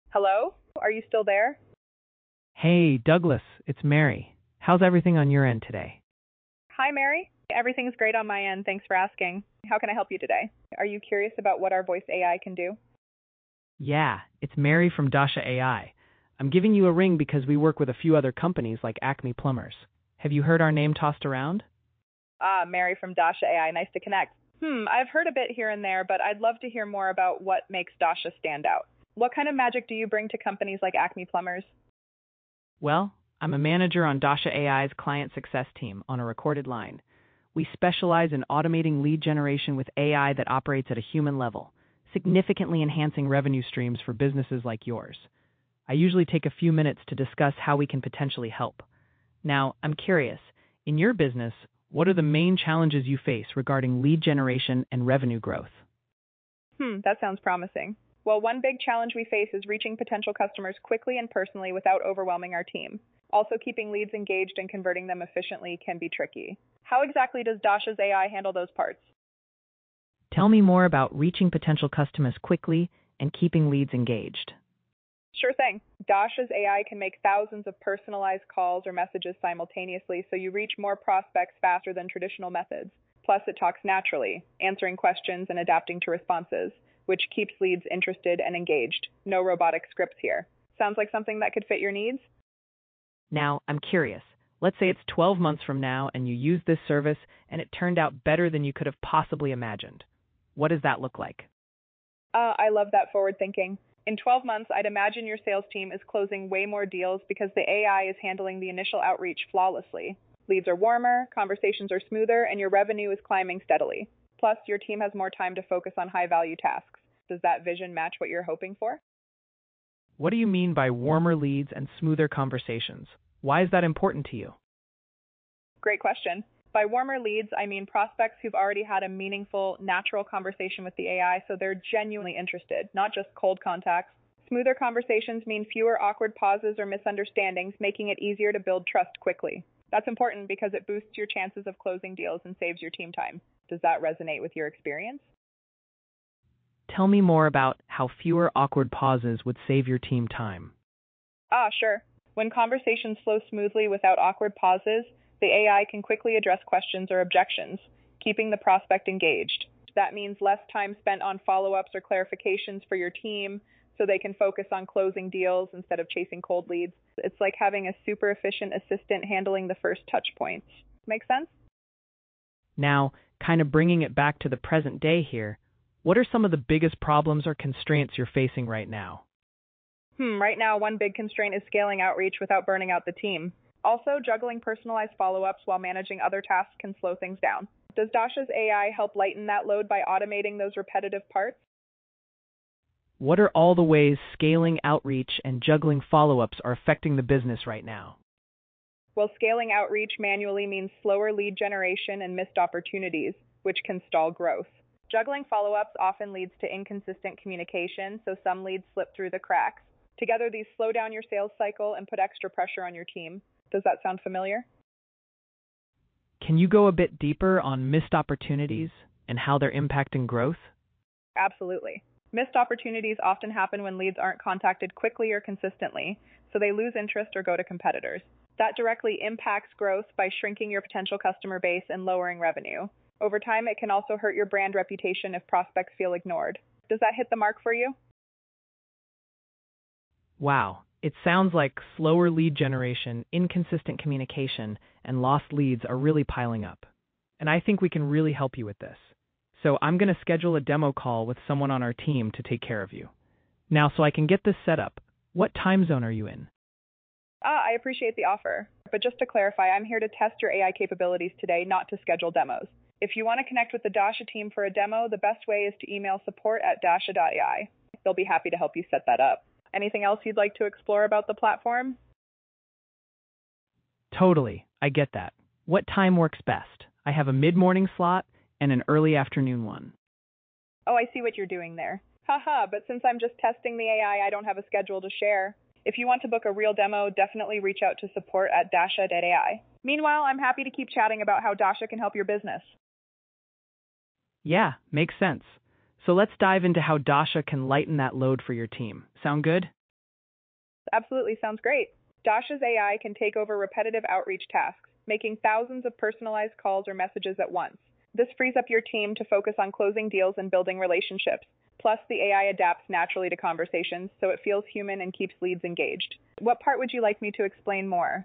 Hello? Are you still there? Hey, Douglas, it's Mary. How's everything on your end today? Hi, Mary. Everything's great on my end. Thanks for asking. How can I help you today? Are you curious about what our voice AI can do? Yeah, it's Mary from Dasha AI. I'm giving you a ring because we work with a few other companies like Acme Plumbers. Have you heard our name tossed around? Ah, Mary from Dasha AI. Nice to connect. I've heard a bit here and there, but I'd love to hear more about what makes Dasha stand out. What kind of magic do you bring to companies like Acme Plumbers? Well, I'm a manager on Dasha AI's client success team on a recorded line. We specialize in automating lead generation with AI that operates at a human level, significantly enhancing revenue streams for businesses like yours. I usually take a few minutes to discuss how we can potentially help. Now, I'm curious, in your business, what are the main challenges you face regarding lead generation and revenue growth? That sounds promising. Well, one big challenge we face is reaching potential customers quickly and personally without overwhelming our team. Also, keeping leads engaged and converting them efficiently can be tricky. How exactly does Dasha's AI handle those parts? Tell me more about reaching potential customers quickly and keeping leads engaged. Sure thing. Dasha's AI can make thousands of personalized calls or messages simultaneously, so you reach more prospects faster than traditional methods. Plus, it talks naturally, answering questions and adapting to responses, which keeps leads interested and engaged. No robotic scripts here. Sounds like something that could fit your needs? Now, I'm curious. Let's say it's 12 months from now and you use this service and it turned out better than you could have possibly imagined. What does that look like? I love that forward thinking. In 12 months, I'd imagine your sales team is closing way more deals because the AI is handling the initial outreach flawlessly. Leads are warmer, conversations are smoother, and your revenue is climbing steadily. Plus, your team has more time to focus on high-value tasks. Does that vision match what you're hoping for? What do you mean by warmer leads and smoother conversations? Why is that important to you? Great question. By warmer leads, I mean prospects who've already had a meaningful, natural conversation with the AI, so they're genuinely interested, not just cold contacts. Smoother conversations mean fewer awkward pauses or misunderstandings, making it easier to build trust quickly. That's important because it boosts your chances of closing deals and saves your team time. Does that resonate with your experience? Tell me more about how fewer awkward pauses would save your team time. Sure. When conversations flow smoothly without awkward pauses, the AI can quickly address questions or objections, keeping the prospect engaged. That means less time spent on follow-ups or clarifications for your team so they can focus on closing deals instead of chasing cold leads. It's like having a super efficient assistant handling the first touch points. Make sense? Now, kind of bringing it back to the present day here, what are some of the biggest problems or constraints you're facing right now? Right now, one big constraint is scaling outreach without burning out the team. Also, juggling personalized follow-ups while managing other tasks can slow things down. Does Dasha's AI help lighten that load by automating those repetitive parts? What are all the ways scaling outreach and juggling follow-ups are affecting the business right now? Well, scaling outreach manually means slower lead generation and missed opportunities, which can stall growth. Juggling follow-ups often leads to inconsistent communication, so some leads slip through the cracks. Together, these slow down your sales cycle and put extra pressure on your team. Does that sound familiar? Can you go a bit deeper on missed opportunities and how they're impacting growth? Absolutely. Missed opportunities often happen when leads aren't contacted quickly or consistently, so they lose interest or go to competitors. That directly impacts growth by shrinking your potential customer base and lowering revenue. Over time, it can also hurt your brand reputation if prospects feel ignored. Does that hit the mark for you? Wow, it sounds like slower lead generation, inconsistent communication, and lost leads are really piling up. And I think we can really help you with this. So I'm going to schedule a demo call with someone on our team to take care of you. Now, so I can get this set up, what time zone are you in? I appreciate the offer. But just to clarify, I'm here to test your AI capabilities today, not to schedule demos. If you want to connect with the Dasha team for a demo, the best way is to email support@dasha.ai. They'll be happy to help you set that up. Anything else you'd like to explore about the platform? Totally, I get that. What time works best? I have a mid-morning slot and an early afternoon one. Oh, I see what you're doing there. Haha, but since I'm just testing the AI, I don't have a schedule to share. If you want to book a real demo, definitely reach out to support@dasha.ai. Meanwhile, I'm happy to keep chatting about how Dasha can help your business. Yeah, makes sense. So let's dive into how Dasha can lighten that load for your team. Sound good? absolutely sounds great. Dasha's AI can take over repetitive outreach tasks, making thousands of personalized calls or messages at once. This frees up your team to focus on closing deals and building relationships. Plus, the AI adapts naturally to conversations, so it feels human and keeps leads engaged. What part would you like me to explain more?